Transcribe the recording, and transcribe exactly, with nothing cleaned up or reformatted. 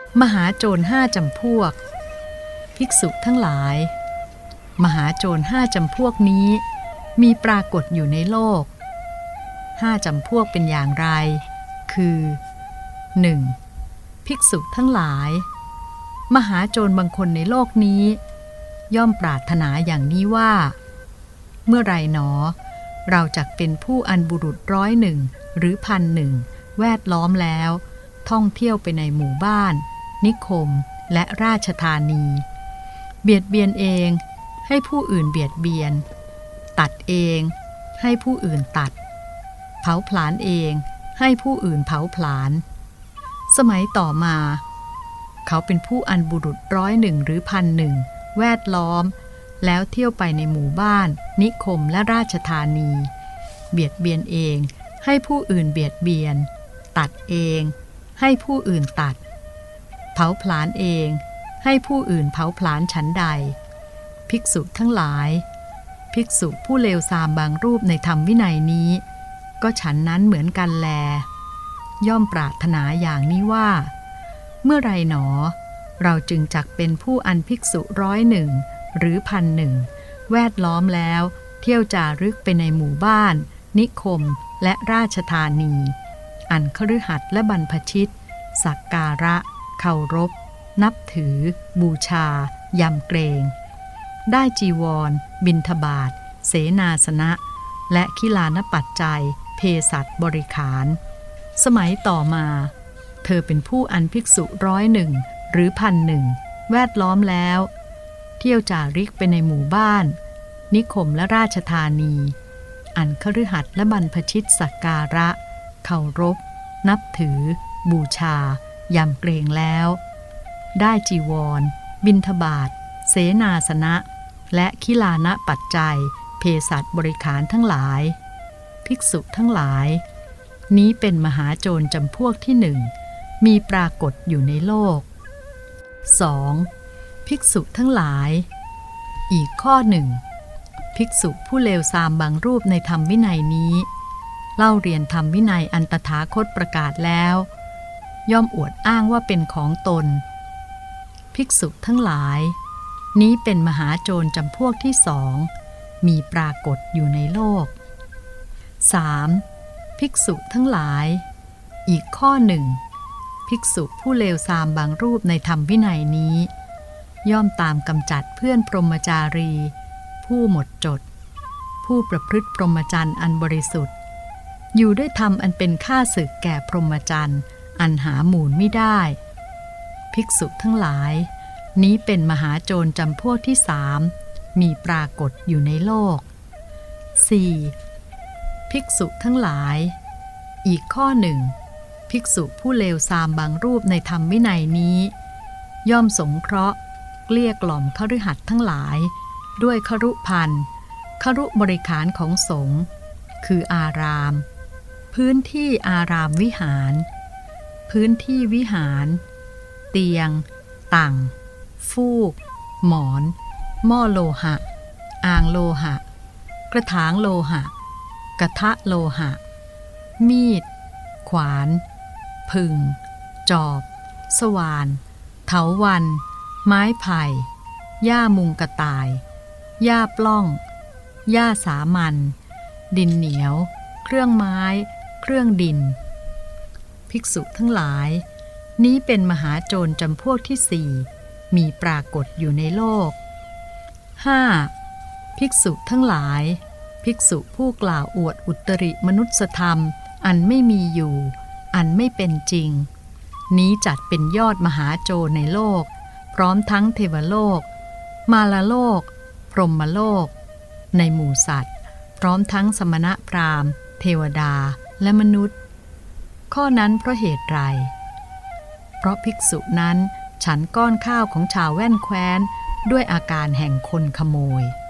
มหาโจรห้าจำพวกภิกษุทั้งหลายมหาโจรห้าจำพวกนี้มีปรากฏอยู่ในโลกห้าจำพวกเป็นอย่างไรคือ หนึ่ง. ภิกษุทั้งหลายมหาโจรบางคนในโลกนี้ย่อมปรารถนาอย่างนี้ว่าเมื่อไรหนอเราจักเป็นผู้อันบุรุษร้อยหนึ่งหรือพันหนึ่งแวดล้อมแล้วท่องเที่ยวไปในหมู่บ้านนิคมและราชธานีเบียดเบียนเองให้ผู้อื่นเบียดเบียนตัดเองให้ผู้อื่นตัดเผาผลาญเองให้ผู้อื่นเผาผลาญสมัยต่อมาเขาเป็นผู้อันบุรุษร้อยหนึ่งหรือพันหนึ่งแวดล้อมแล้วเที่ยวไปในหมู่บ้านนิคมและราชธานีเบียดเบียนเองให้ผู้อื่นเบียดเบียนตัดเองให้ผู้อื่นตัดเผาผลาญเองให้ผู้อื่นเผาผลาญฉันใดภิกษุทั้งหลายภิกษุผู้เลวทรามบางรูปในธรรมวินัยนี้ก็ฉันนั้นเหมือนกันแลย่อมปรารถนาอย่างนี้ว่าเมื่อไรหนอเราจึงจักเป็นผู้อันภิกษุร้อยหนึ่งหรือพันหนึ่งแวดล้อมแล้วเที่ยวจารึกไปในหมู่บ้านนิคมและราชธานีอันคฤหัสถ์และบรรพชิตสักการะเคารพนับถือบูชายำเกรงได้จีวรบิณฑบาตเสนาสนะและขิลานปัจจัยเภสัชบริขารสมัยต่อมาเธอเป็นผู้อันภิกษุร้อยหนึ่งหรือพันหนึ่งแวดล้อมแล้วเที่ยวจาริกไปในหมู่บ้านนิคมและราชธานีอันคฤหัสถ์และบรรพชิตสักการะเคารพนับถือบูชายำเกรงแล้วได้จีวรบิณฑบาตเสนาสนะและขิลานปัจจัยเภสัชบริขารทั้งหลายภิกษุทั้งหลายนี้เป็นมหาโจรจำพวกที่หนึ่งมีปรากฏอยู่ในโลก สอง. ภิกษุทั้งหลายอีกข้อหนึ่งภิกษุผู้เลวทรามบางรูปในธรรมวินัยนี้เล่าเรียนธรรมวินัยอันตถาคตประกาศแล้วย่อมอวดอ้างว่าเป็นของตนภิกษุทั้งหลายนี้เป็นมหาโจรจำพวกที่สองมีปรากฏอยู่ในโลก สาม. ภิกษุทั้งหลายอีกข้อหนึ่งภิกษุผู้เลวทรามบางรูปในธรรมวินัยนี้ย่อมตามกำจัดเพื่อนพรหมจารีผู้หมดจดผู้ประพฤติพรหมจรรย์อันบริสุทธิ์อยู่ด้วยธรรมอันเป็นข้าศึกแก่พรหมจรรย์อันหามูลไม่ได้ภิกษุทั้งหลายนี้เป็นมหาโจรจำพวกที่สามมีปรากฏอยู่ในโลก สี่. ภิกษุทั้งหลายอีกข้อหนึ่งภิกษุผู้เลวทรามบางรูปในธรรมวินัยนี้ย่อมสงเคราะห์เกลี้ยกล่อมคฤหัสถ์ทั้งหลายด้วยครุภัณฑ์ครุบริขารของสงฆ์คืออารามพื้นที่อารามวิหารพื้นที่วิหารเตียงตั่งฟูกหมอนหม้อโลหะอ่างโลหะกระถางโลหะกระทะโลหะมีดขวานผึ่งจอบสว่านเถาวัลย์ไม้ไผ่หญ้ามุงกระต่ายหญ้าปล้องหญ้าสามัญดินเหนียวเครื่องไม้เครื่องดินภิกษุทั้งหลายนี้เป็นมหาโจรจำพวกที่สี่มีปรากฏอยู่ในโลก ห้า. ภิกษุทั้งหลายภิกษุผู้กล่าวอวดอุตริมนุสธรรมอันไม่มีอยู่อันไม่เป็นจริงนี้จัดเป็นยอดมหาโจรในโลกพร้อมทั้งเทวโลกมาลโลกพรหมโลกในหมู่สัตว์พร้อมทั้งสมณพราหมณ์เทวดาและมนุษย์ข้อนั้นเพราะเหตุไรเพราะภิกษุนั้นฉันก้อนข้าวของชาวแว่นแคว้นด้วยอาการแห่งคนขโมย